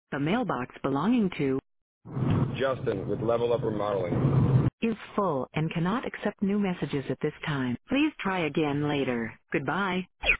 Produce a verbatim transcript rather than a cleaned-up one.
The mailbox belonging to Justin with Level Up Remodeling. is full and cannot accept new messages at this time. Please try again later. Goodbye.